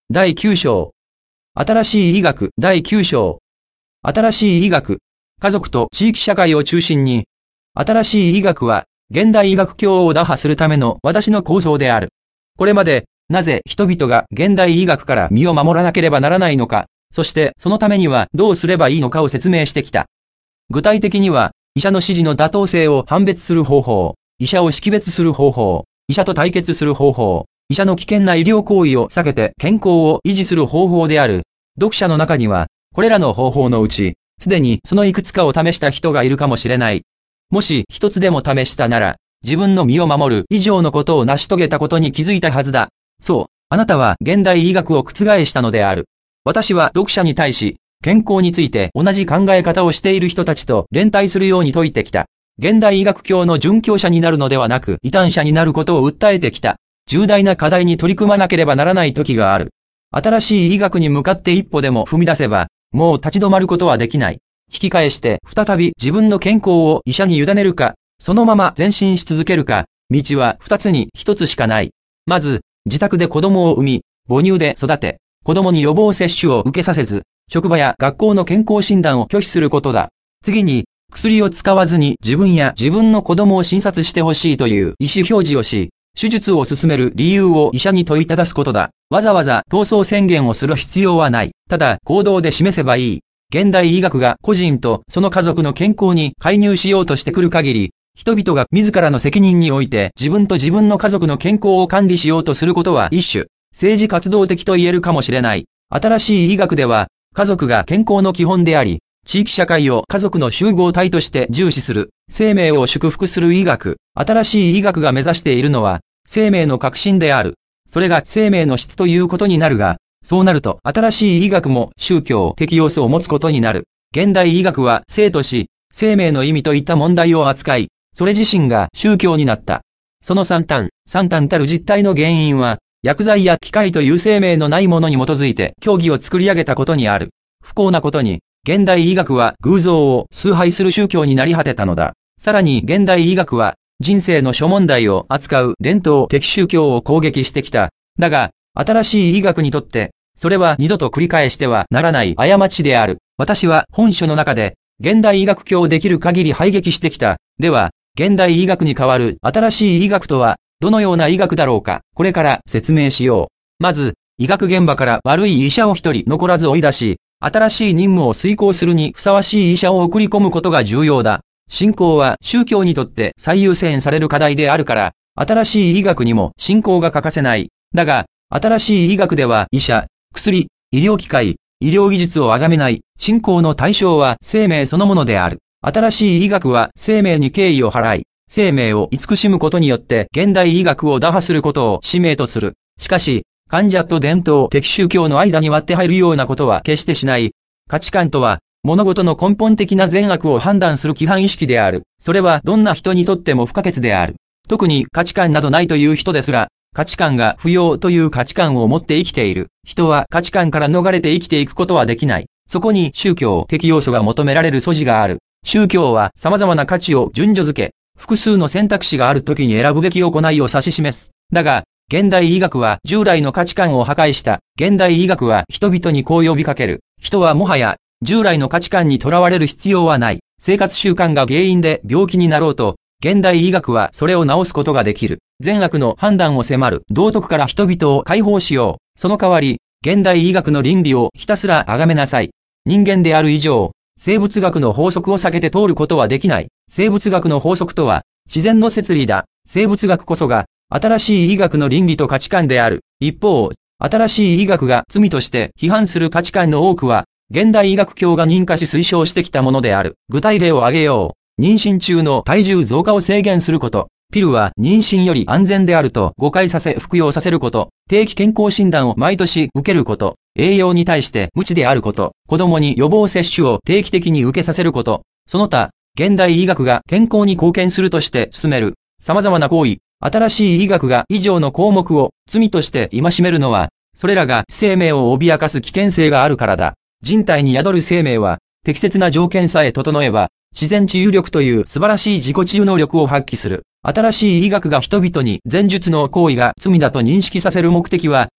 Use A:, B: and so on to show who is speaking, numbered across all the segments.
A: 第9章。新しい医学第9章。新しい医学。家族と地域社会を中心に。新しい医学は、現代医学教を打破するための私の構想である。これまで、なぜ人々が現代医学から身を守らなければならないのか、そしてそのためにはどうすればいいのかを説明してきた。具体的には、医者の指示の妥当性を判別する方法、医者を識別する方法、医者と対決する方法、医者の危険な医療行為を避けて健康を維持する方法である。読者の中には、これらの方法のうち、すでにそのいくつかを試した人がいるかもしれない。もし一つでも試したなら、自分の身を守る以上のことを成し遂げたことに気づいたはずだ。そう、あなたは現代医学を覆したのである。私は読者に対し、健康について同じ考え方をしている人たちと連帯するように説いてきた。現代医学教の殉教者になるのではなく、異端者になることを訴えてきた。重大な課題に取り組まなければならない時がある。新しい医学に向かって一歩でも踏み出せば、もう立ち止まることはできない。引き返して再び自分の健康を医者に委ねるか、そのまま前進し続けるか、道は二つに一つしかない。まず、自宅で子供を産み、母乳で育て、子供に予防接種を受けさせず、職場や学校の健康診断を拒否することだ。次に、薬を使わずに自分や自分の子供を診察してほしいという意思表示をし、手術を進める理由を医者に問いただすことだ。わざわざ闘争宣言をする必要はない。ただ、行動で示せばいい。現代医学が個人とその家族の健康に介入しようとしてくる限り、人々が自らの責任において自分と自分の家族の健康を管理しようとすることは一種、政治活動的と言えるかもしれない。新しい医学では、家族が健康の基本であり、地域社会を家族の集合体として重視する、生命を祝福する医学。新しい医学が目指しているのは、生命の革新である。それが生命の質ということになるが、そうなると新しい医学も宗教的要素を持つことになる。現代医学は生と死、生命の意味といった問題を扱い、それ自身が宗教になった。その惨憺たる実態の原因は、薬剤や機械という生命のないものに基づいて教義を作り上げたことにある。不幸なことに、現代医学は偶像を崇拝する宗教になり果てたのだ。さらに現代医学は、人生の諸問題を扱う伝統的宗教を攻撃してきた。だが、新しい医学にとって、それは二度と繰り返してはならない過ちである。私は本書の中で、現代医学教をできる限り排撃してきた。では、現代医学に代わる新しい医学とは、どのような医学だろうか。これから説明しよう。まず、医学現場から悪い医者を一人残らず追い出し、新しい任務を遂行するにふさわしい医者を送り込むことが重要だ。信仰は宗教にとって最優先される課題であるから、新しい医学にも信仰が欠かせない。だが、新しい医学では医者、薬、医療機械、医療技術を崇めない。信仰の対象は生命そのものである。新しい医学は生命に敬意を払い、生命を慈しむことによって現代医学を打破することを使命とする。しかし、患者と伝統的宗教の間に割って入るようなことは決してしない。価値観とは、物事の根本的な善悪を判断する規範意識である。それはどんな人にとっても不可欠である。特に価値観などないという人ですら、価値観が不要という価値観を持って生きている。人は価値観から逃れて生きていくことはできない。そこに宗教的要素が求められる素地がある。宗教は様々な価値を順序付け、複数の選択肢があるときに選ぶべき行いを指し示す。だが、現代医学は従来の価値観を破壊した。現代医学は人々にこう呼びかける。人はもはや従来の価値観にとらわれる必要はない。生活習慣が原因で病気になろうと、現代医学はそれを治すことができる。善悪の判断を迫る道徳から人々を解放しよう。その代わり、現代医学の倫理をひたすら崇めなさい。人間である以上、生物学の法則を避けて通ることはできない。生物学の法則とは、自然の摂理だ。生物学こそが、新しい医学の倫理と価値観である。一方、新しい医学が罪として批判する価値観の多くは、現代医学教が認可し推奨してきたものである。具体例を挙げよう。妊娠中の体重増加を制限すること。ピルは妊娠より安全であると誤解させ服用させること。定期健康診断を毎年受けること。栄養に対して無知であること。子供に予防接種を定期的に受けさせること。その他、現代医学が健康に貢献するとして進める。様々な行為。新しい医学が以上の項目を罪として戒めるのは、それらが生命を脅かす危険性があるからだ。人体に宿る生命は、適切な条件さえ整えば、自然治癒力という素晴らしい自己治癒能力を発揮する。新しい医学が人々に前述の行為が罪だと認識させる目的は、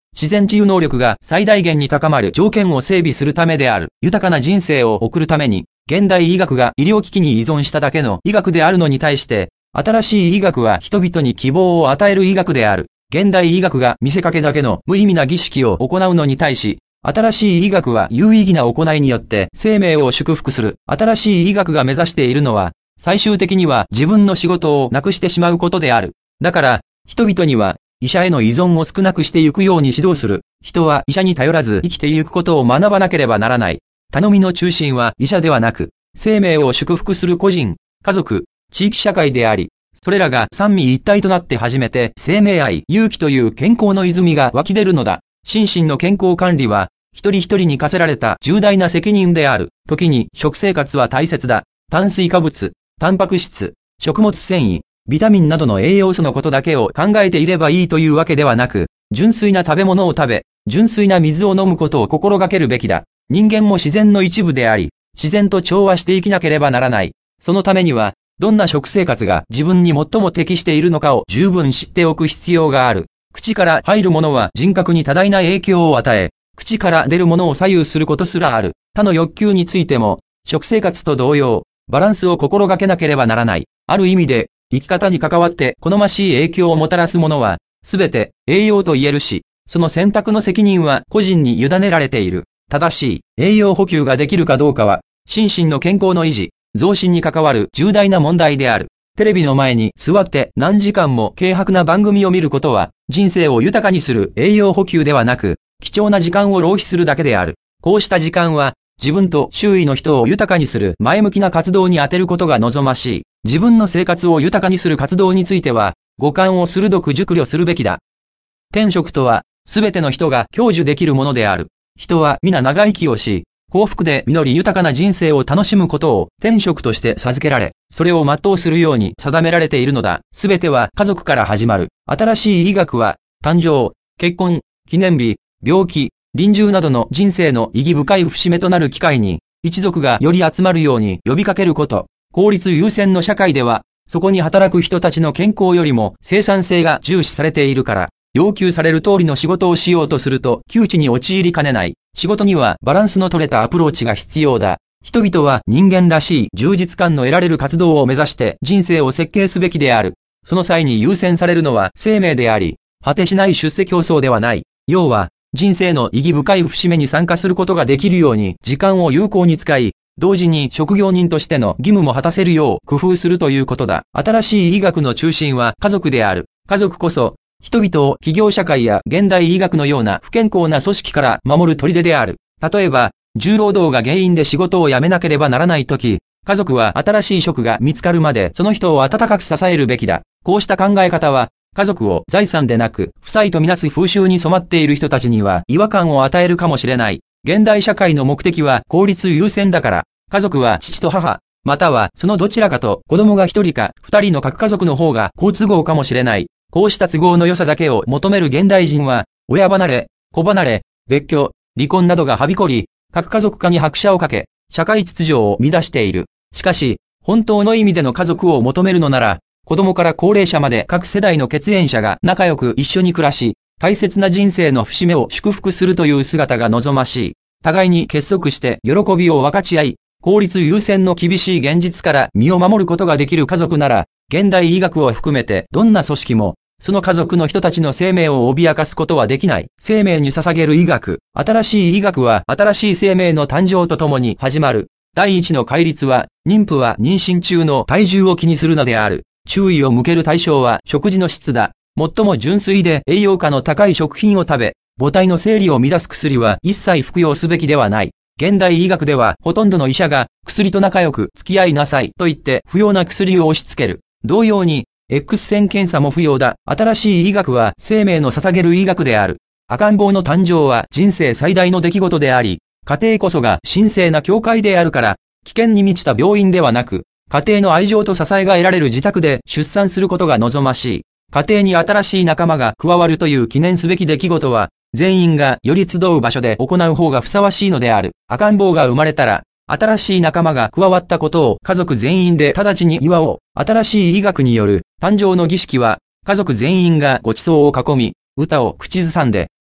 A: 自然治癒能力が最大限に高まる条件を整備するためである。豊かな人生を送るために、現代医学が医療機器に依存しただけの医学であるのに対して、新しい医学は人々に希望を与える医学である。現代医学が見せかけだけの無意味な儀式を行うのに対し、新しい医学は有意義な行いによって生命を祝福する。新しい医学が目指しているのは、最終的には自分の仕事をなくしてしまうことである。だから、人々には、医者への依存を少なくしていくように指導する。人は医者に頼らず生きていくことを学ばなければならない。頼みの中心は医者ではなく、生命を祝福する個人、家族、地域社会であり、それらが三位一体となって初めて生命愛、勇気という健康の泉が湧き出るのだ。心身の健康管理は、一人一人に課せられた重大な責任である。時に食生活は大切だ。炭水化物、タンパク質、食物繊維、ビタミンなどの栄養素のことだけを考えていればいいというわけではなく、純粋な食べ物を食べ、純粋な水を飲むことを心がけるべきだ。人間も自然の一部であり、自然と調和して生きなければならない。そのためには、どんな食生活が自分に最も適しているのかを十分知っておく必要がある。口から入るものは人格に多大な影響を与え、口から出るものを左右することすらある。他の欲求についても、食生活と同様、バランスを心がけなければならない。ある意味で、生き方に関わって好ましい影響をもたらすものは、すべて栄養と言えるし、その選択の責任は個人に委ねられている。正しい栄養補給ができるかどうかは、心身の健康の維持、増進に関わる重大な問題である。テレビの前に座って何時間も軽薄な番組を見ることは、人生を豊かにする栄養補給ではなく、貴重な時間を浪費するだけである。こうした時間は、自分と周囲の人を豊かにする前向きな活動に充てることが望ましい。自分の生活を豊かにする活動については、五感を鋭く熟慮するべきだ。天職とは、すべての人が享受できるものである。人は皆長生きをし、幸福で実り豊かな人生を楽しむことを天職として授けられ、それを全うするように定められているのだ。すべては家族から始まる。新しい医学は、誕生、結婚、記念日、病気、臨終などの人生の意義深い節目となる機会に、一族がより集まるように呼びかけること。効率優先の社会では、そこに働く人たちの健康よりも生産性が重視されているから、要求される通りの仕事をしようとすると窮地に陥りかねない。仕事にはバランスの取れたアプローチが必要だ。人々は人間らしい充実感の得られる活動を目指して人生を設計すべきである。その際に優先されるのは生命であり、果てしない出世競争ではない。要は、人生の意義深い節目に参加することができるように時間を有効に使い、同時に職業人としての義務も果たせるよう工夫するということだ。新しい医学の中心は家族である。家族こそ、人々を企業社会や現代医学のような不健康な組織から守る砦である。例えば、重労働が原因で仕事を辞めなければならないとき、家族は新しい職が見つかるまでその人を温かく支えるべきだ。こうした考え方は、家族を財産でなく、負債とみなす風習に染まっている人たちには違和感を与えるかもしれない。現代社会の目的は効率優先だから、家族は父と母、またはそのどちらかと子供が一人か二人の各家族の方が好都合かもしれない。こうした都合の良さだけを求める現代人は、親離れ、子離れ、別居、離婚などがはびこり、核家族化に拍車をかけ、社会秩序を乱している。しかし、本当の意味での家族を求めるのなら、子供から高齢者まで各世代の血縁者が仲良く一緒に暮らし、大切な人生の節目を祝福するという姿が望ましい。互いに結束して喜びを分かち合い、効率優先の厳しい現実から身を守ることができる家族なら、現代医学を含めてどんな組織も、その家族の人たちの生命を脅かすことはできない。生命に捧げる医学。新しい医学は新しい生命の誕生とともに始まる。第一の戒律は、妊婦は妊娠中の体重を気にするのである。注意を向ける対象は食事の質だ。最も純粋で栄養価の高い食品を食べ、母体の生理を乱す薬は一切服用すべきではない。現代医学ではほとんどの医者が薬と仲良く付き合いなさいと言って不要な薬を押し付ける。同様に、X 線検査も不要だ。新しい医学は生命の捧げる医学である。赤ん坊の誕生は人生最大の出来事であり、家庭こそが神聖な教会であるから、危険に満ちた病院ではなく、家庭の愛情と支えが得られる自宅で出産することが望ましい。家庭に新しい仲間が加わるという記念すべき出来事は、全員がより集う場所で行う方がふさわしいのである。赤ん坊が生まれたら、新しい仲間が加わったことを家族全員で直ちに祝おう。新しい医学による誕生の儀式は、家族全員がご馳走を囲み、歌を口ずさんで、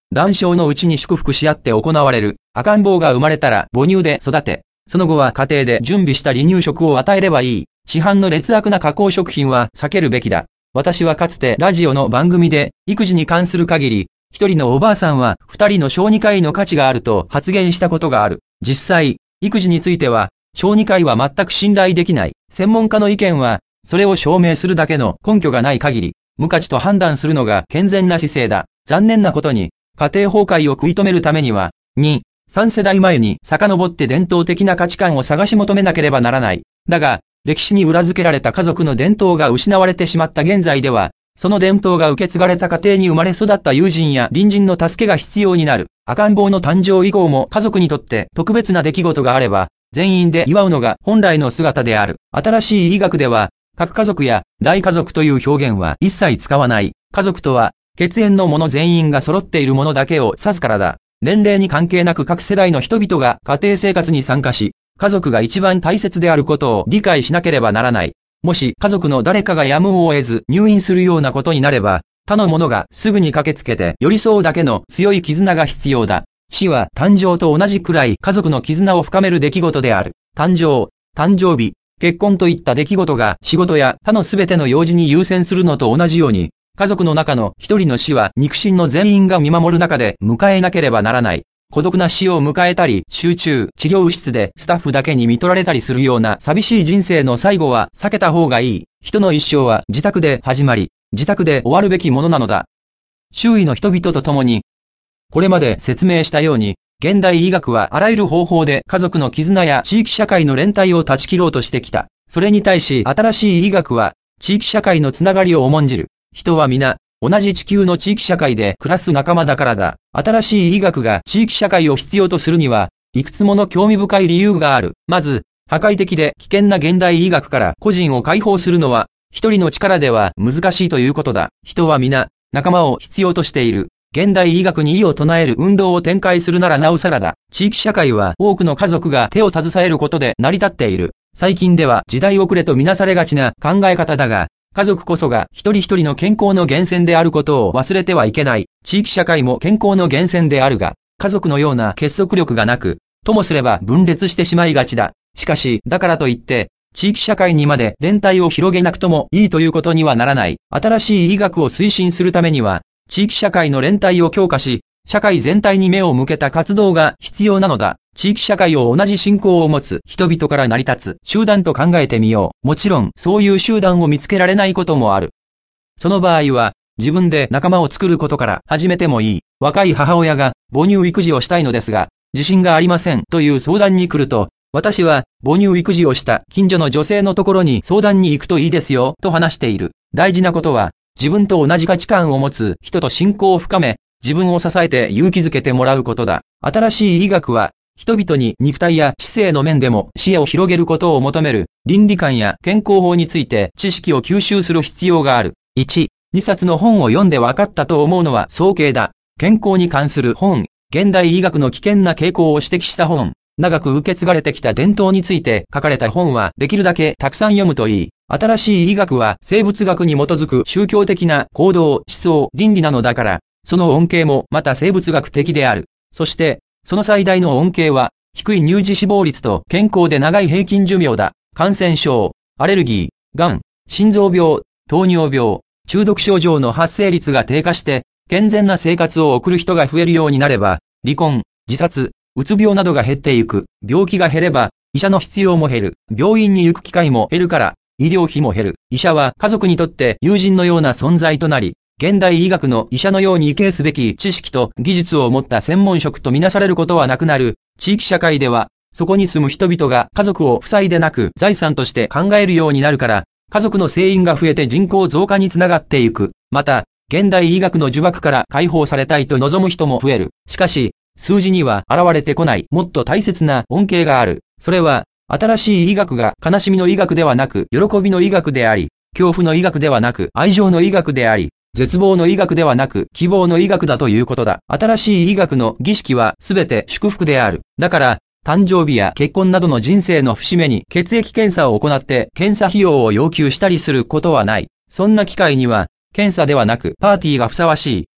A: 男性のうちに祝福し合って行われる赤ん坊が生まれたら母乳で育て、その後は家庭で準備した離乳食を与えればいい。市販の劣悪な加工食品は避けるべきだ。私はかつてラジオの番組で育児に関する限り、一人のおばあさんは二人の小児科医の価値があると発言したことがある。実際、育児については、小児科医は全く信頼できない。専門家の意見は、それを証明するだけの根拠がない限り、無価値と判断するのが健全な姿勢だ。残念なことに、家庭崩壊を食い止めるためには、2、3世代前に遡って伝統的な価値観を探し求めなければならない。だが、歴史に裏付けられた家族の伝統が失われてしまった現在では、その伝統が受け継がれた家庭に生まれ育った友人や隣人の助けが必要になる。赤ん坊の誕生以降も家族にとって特別な出来事があれば、全員で祝うのが本来の姿である。新しい医学では、核家族や大家族という表現は一切使わない。家族とは、血縁の者全員が揃っているものだけを指すからだ。年齢に関係なく各世代の人々が家庭生活に参加し、家族が一番大切であることを理解しなければならない。もし家族の誰かがやむを得ず入院するようなことになれば、他の者がすぐに駆けつけて寄り添うだけの強い絆が必要だ。死は誕生と同じくらい家族の絆を深める出来事である。誕生、誕生日、結婚といった出来事が仕事や他のすべての用事に優先するのと同じように、家族の中の一人の死は肉親の全員が見守る中で迎えなければならない。孤独な死を迎えたり、集中治療室でスタッフだけに見取られたりするような寂しい人生の最後は避けた方がいい。人の一生は自宅で始まり、自宅で終わるべきものなのだ。周囲の人々と共に、これまで説明したように、現代医学はあらゆる方法で家族の絆や地域社会の連帯を断ち切ろうとしてきた。それに対し新しい医学は、地域社会のつながりを重んじる。人は皆、同じ地球の地域社会で暮らす仲間だからだ。新しい医学が地域社会を必要とするには、いくつもの興味深い理由がある。まず、破壊的で危険な現代医学から個人を解放するのは、一人の力では難しいということだ。人は皆、仲間を必要としている。現代医学に異を唱える運動を展開するならなおさらだ。地域社会は多くの家族が手を携えることで成り立っている。最近では時代遅れとみなされがちな考え方だが、家族こそが一人一人の健康の源泉であることを忘れてはいけない。地域社会も健康の源泉であるが、家族のような結束力がなく、ともすれば分裂してしまいがちだ。しかし、だからといって、地域社会にまで連帯を広げなくともいいということにはならない。新しい医学を推進するためには、地域社会の連帯を強化し、社会全体に目を向けた活動が必要なのだ。地域社会を同じ信仰を持つ人々から成り立つ集団と考えてみよう。もちろん、そういう集団を見つけられないこともある。その場合は、自分で仲間を作ることから始めてもいい。若い母親が母乳育児をしたいのですが、自信がありませんという相談に来ると、私は母乳育児をした近所の女性のところに相談に行くといいですよと話している。大事なことは、自分と同じ価値観を持つ人と信仰を深め、自分を支えて勇気づけてもらうことだ。新しい医学は、人々に肉体や知性の面でも視野を広げることを求める倫理観や健康法について知識を吸収する必要がある。1、2冊の本を読んで分かったと思うのは早計だ。健康に関する本、現代医学の危険な傾向を指摘した本、長く受け継がれてきた伝統について書かれた本はできるだけたくさん読むといい。新しい医学は生物学に基づく宗教的な行動、思想、倫理なのだから、その恩恵もまた生物学的である。そして、その最大の恩恵は、低い乳児死亡率と健康で長い平均寿命だ。感染症、アレルギー、がん、心臓病、糖尿病、中毒症状の発生率が低下して、健全な生活を送る人が増えるようになれば、離婚、自殺、うつ病などが減っていく。病気が減れば、医者の必要も減る。病院に行く機会も減るから、医療費も減る。医者は家族にとって友人のような存在となり、現代医学の医者のように生けすべき知識と技術を持った専門職とみなされることはなくなる。地域社会では、そこに住む人々が家族を負債でなく財産として考えるようになるから、家族の成員が増えて人口増加につながっていく。また、現代医学の呪縛から解放されたいと望む人も増える。しかし、数字には現れてこないもっと大切な恩恵がある。それは、新しい医学が悲しみの医学ではなく喜びの医学であり、恐怖の医学ではなく愛情の医学であり、絶望の医学ではなく希望の医学だということだ。新しい医学の儀式はすべて祝福である。だから、誕生日や結婚などの人生の節目に血液検査を行って検査費用を要求したりすることはない。そんな機会には、検査ではなくパーティーがふさわしい。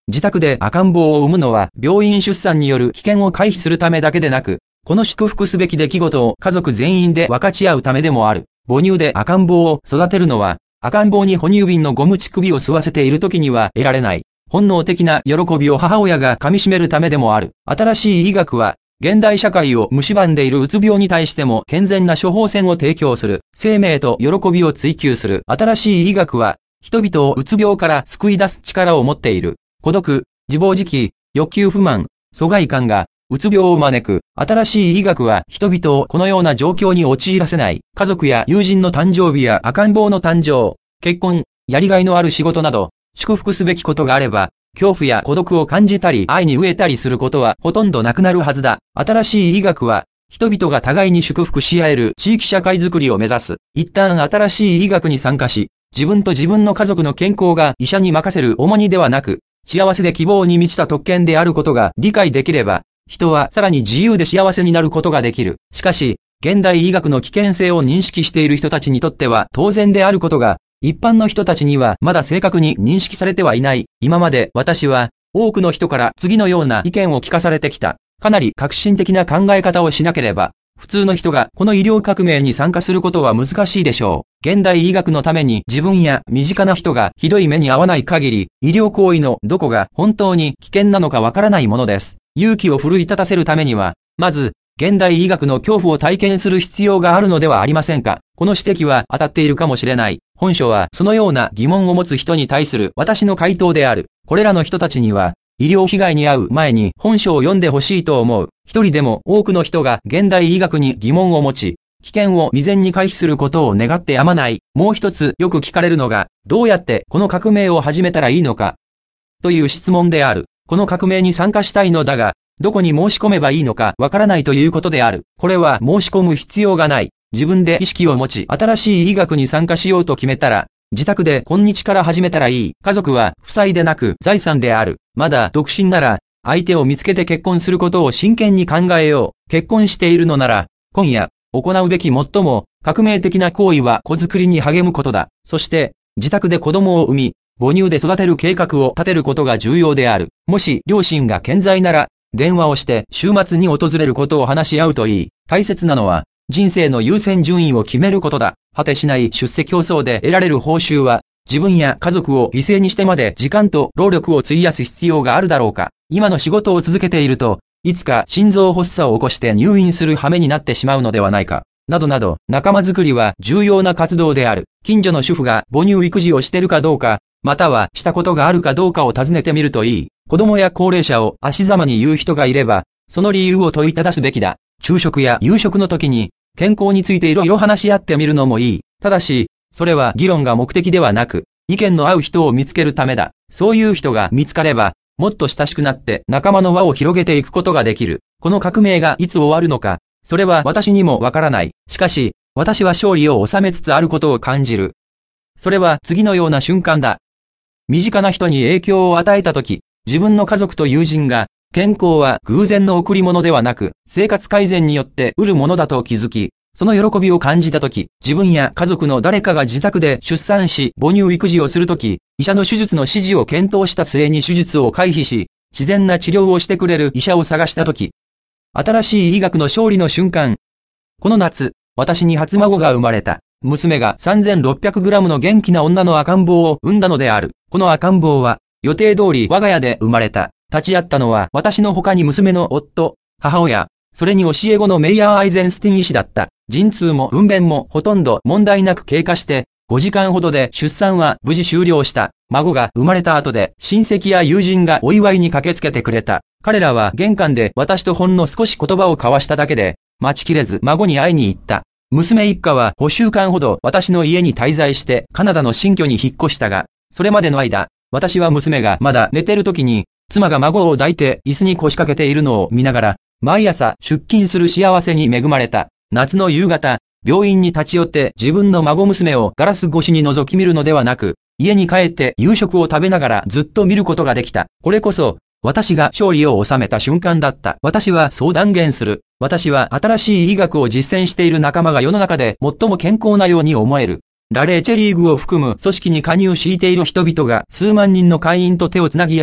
A: 自宅で赤ん坊を産むのは病院出産による危険を回避するためだけでなく、この祝福すべき出来事を家族全員で分かち合うためでもある。母乳で赤ん坊を育てるのは、赤ん坊に哺乳瓶のゴム乳首を吸わせている時には得られない。本能的な喜びを母親が噛み締めるためでもある。新しい医学は、現代社会を蝕んでいるうつ病に対しても健全な処方箋を提供する。生命と喜びを追求する。新しい医学は、人々をうつ病から救い出す力を持っている。孤独、自暴自棄、欲求不満、疎外感が、うつ病を招く。新しい医学は人々をこのような状況に陥らせない。家族や友人の誕生日や赤ん坊の誕生、結婚、やりがいのある仕事など、祝福すべきことがあれば、恐怖や孤独を感じたり愛に飢えたりすることはほとんどなくなるはずだ。新しい医学は、人々が互いに祝福し合える地域社会づくりを目指す。一旦新しい医学に参加し、自分と自分の家族の健康が医者に任せる重荷ではなく、幸せで希望に満ちた特権であることが理解できれば、人はさらに自由で幸せになることができる。しかし、現代医学の危険性を認識している人たちにとっては当然であることが、一般の人たちにはまだ正確に認識されてはいない。今まで私は多くの人から次のような意見を聞かされてきた。かなり革新的な考え方をしなければ、普通の人がこの医療革命に参加することは難しいでしょう。現代医学のために自分や身近な人がひどい目に遭わない限り、医療行為のどこが本当に危険なのかわからないものです。勇気を奮い立たせるためには、まず、現代医学の恐怖を体験する必要があるのではありませんか。この指摘は当たっているかもしれない。本書はそのような疑問を持つ人に対する私の回答である。これらの人たちには、医療被害に遭う前に本書を読んでほしいと思う。一人でも多くの人が現代医学に疑問を持ち、危険を未然に回避することを願ってやまない。もう一つよく聞かれるのが、どうやってこの革命を始めたらいいのかという質問である。この革命に参加したいのだが、どこに申し込めばいいのかわからないということである。これは申し込む必要がない。自分で意識を持ち、新しい医学に参加しようと決めたら、自宅で今日から始めたらいい。家族は負債でなく財産である。まだ独身なら、相手を見つけて結婚することを真剣に考えよう。結婚しているのなら、今夜、行うべき最も革命的な行為は子作りに励むことだ。そして、自宅で子供を産み、母乳で育てる計画を立てることが重要である。もし両親が健在なら、電話をして週末に訪れることを話し合うといい。大切なのは、人生の優先順位を決めることだ。果てしない出世競争で得られる報酬は、自分や家族を犠牲にしてまで時間と労力を費やす必要があるだろうか。今の仕事を続けていると、いつか心臓発作を起こして入院する羽目になってしまうのではないか。などなど、仲間づくりは重要な活動である。近所の主婦が母乳育児をしているかどうか、またはしたことがあるかどうかを尋ねてみるといい。子供や高齢者を足ざまに言う人がいれば、その理由を問いただすべきだ。昼食や夕食の時に、健康についていろいろ話し合ってみるのもいい。ただし、それは議論が目的ではなく、意見の合う人を見つけるためだ。そういう人が見つかれば、もっと親しくなって仲間の輪を広げていくことができる。この革命がいつ終わるのか、それは私にもわからない。しかし、私は勝利を収めつつあることを感じる。それは次のような瞬間だ。身近な人に影響を与えたとき、自分の家族と友人が、健康は偶然の贈り物ではなく、生活改善によって得るものだと気づき、その喜びを感じたとき、自分や家族の誰かが自宅で出産し、母乳育児をするとき、医者の手術の指示を検討した末に手術を回避し、自然な治療をしてくれる医者を探したとき、新しい医学の勝利の瞬間。この夏、私に初孫が生まれた。娘が 3600g の元気な女の赤ん坊を産んだのである。この赤ん坊は、予定通り我が家で生まれた。立ち会ったのは私の他に娘の夫、母親、それに教え子のメイヤー・アイゼンスティン医師だった。陣痛も分娩もほとんど問題なく経過して、5時間ほどで出産は無事終了した。孫が生まれた後で親戚や友人がお祝いに駆けつけてくれた。彼らは玄関で私とほんの少し言葉を交わしただけで、待ちきれず孫に会いに行った。娘一家は5週間ほど私の家に滞在してカナダの新居に引っ越したが、それまでの間、私は娘がまだ寝てる時に、妻が孫を抱いて椅子に腰掛けているのを見ながら、毎朝出勤する幸せに恵まれた。夏の夕方、病院に立ち寄って自分の孫娘をガラス越しに覗き見るのではなく、家に帰って夕食を食べながらずっと見ることができた。これこそ、私が勝利を収めた瞬間だった。私はそう断言する。私は新しい医学を実践している仲間が世の中で最も健康なように思える。ラレーチェリーグを含む組織に加入している人々が数万人の会員と手をつなぎ合い、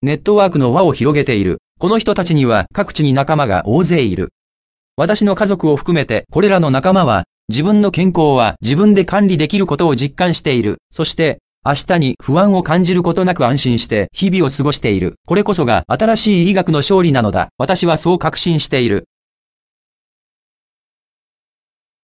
A: ネットワークの輪を広げている。この人たちには各地に仲間が大勢いる。私の家族を含めてこれらの仲間は、自分の健康は自分で管理できることを実感している。そして、明日に不安を感じることなく安心して日々を過ごしている。これこそが新しい医学の勝利なのだ。私はそう確信している。